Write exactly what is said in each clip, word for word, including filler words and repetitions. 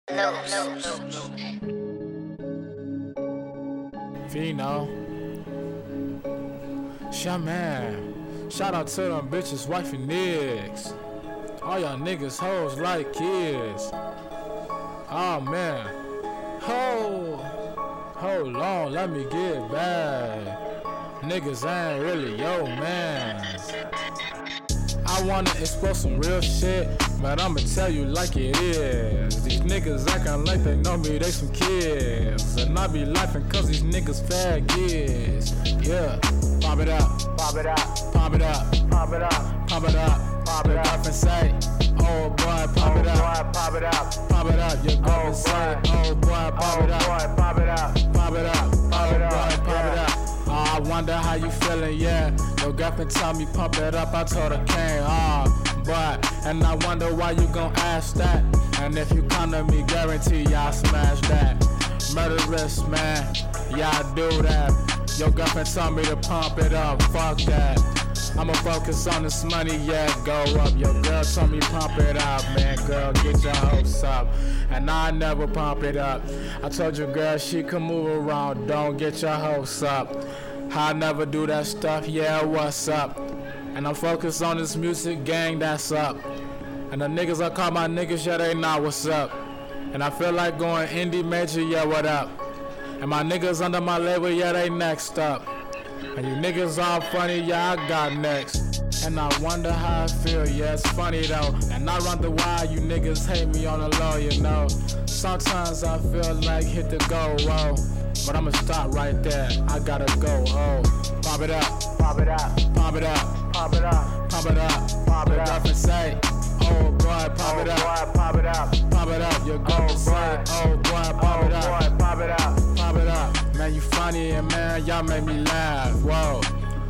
No, no, no. Fino. Shaman. Shout out to them bitches, wife and niggas. All y'all niggas hoes like kids. Oh man. Hold, hold on, let me get back. Niggas ain't really yo man. I wanna explore some real shit, but I'ma tell you like it is. These niggas acting like they know me, they some kids. And I be laughing cause these niggas faggots. Yeah, pop it up, Pop it up, pop it up, pop it up, pop it up. Pop Your it up. girlfriend say, oh boy, pop oh it up, boy, pop it up, pop it up. Your girlfriend Oh, say, boy. oh boy, pop oh it up, boy, pop it up, pop it up, Pop oh it boy, up, pop yeah. it up. Oh, I wonder how you feeling, yeah. Your girlfriend tell me pump it up, I told her can't, oh, but, and I wonder why you gon' ask that. And if you come to me, guarantee y'all smash that. Murderous, man, y'all do that. Your girlfriend told me to pump it up, fuck that. I'ma focus on this money, yeah, go up. Your girl told me pump it up, man, girl, get your hopes up. And I never pump it up. I told you, girl, she can move around, don't get your hopes up. I never do that stuff, yeah, what's up? And I'm focused on this music gang, that's up. And the niggas I call my niggas, yeah, they know what's up. And I feel like going indie major, yeah, what up? And my niggas under my label, yeah, they next up. And you niggas all funny, yeah, I got next. And I wonder how I feel, yeah, it's funny though. And I wonder why you niggas hate me on the low, you know. Sometimes I feel like hit the go, whoa. But I'ma stop right there, I gotta go, oh. Pop it up, pop it up, pop it up, pop it up, pop it up. Pop it Your up. girlfriend say, oh boy, pop oh it up, boy, pop it up, pop it up. Your girlfriend say, boy. oh boy, pop oh it up. boy, pop it up, Pop it up, man, you funny and man, y'all make me laugh, whoa.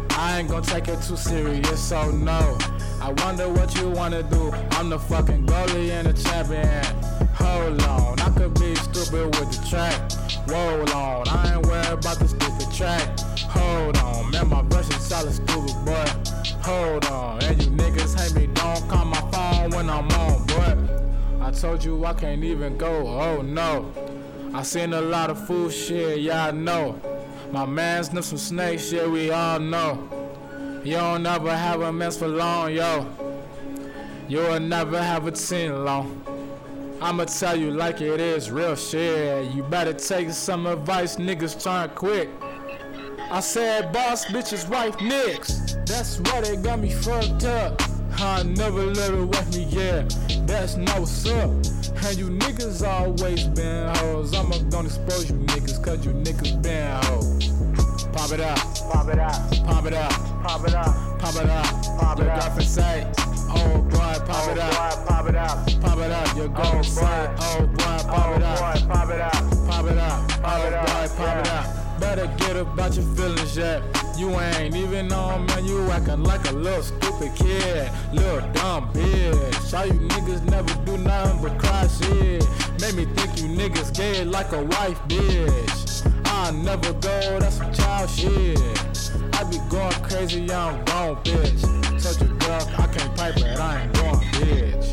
I ain't gon' take it too serious, so no. I wonder what you wanna do, I'm the fucking goalie and the champion. Hold on, I could be stupid with the track. Roll on, I ain't worried about the stupid track. Hold on, man, my verse is solid stupid, boy. Hold on, and you niggas hate me, don't call my phone when I'm on, boy. I told you I can't even go, oh no. I seen a lot of fool shit, yeah, I know. My man sniffed some snakes, yeah, we all know. You don't never have a mess for long, yo. You'll never have a team long. I'ma tell you like it is, real shit. You better take some advice, niggas turn quick. I said boss bitches, wife nicks. That's why they got me fucked up. I never let her with me, yeah. That's no sup. And you niggas always been hoes. I'ma gonna expose you niggas, cause you niggas been hoes. Pop it up, pop it up, pop it up, pop it up, pop it up. Pop it Your up. girlfriend say, oh boy, pop oh it up, boy, pop it up, pop it up. Your girlfriend boy. say, oh boy, pop oh it up, boy, pop it up, pop it up, Pop oh it up, boy, pop it yeah. up. Better get about your feelings, yeah. You ain't even on, man, you acting like a little stupid kid, little dumb bitch. All you niggas never do nothing but cry shit. Made me think you niggas gay like a wife, bitch. I'll never go, that's some child shit. I be going crazy, I'm gone, bitch. Told you, girl, I can't pipe it, I ain't going, bitch.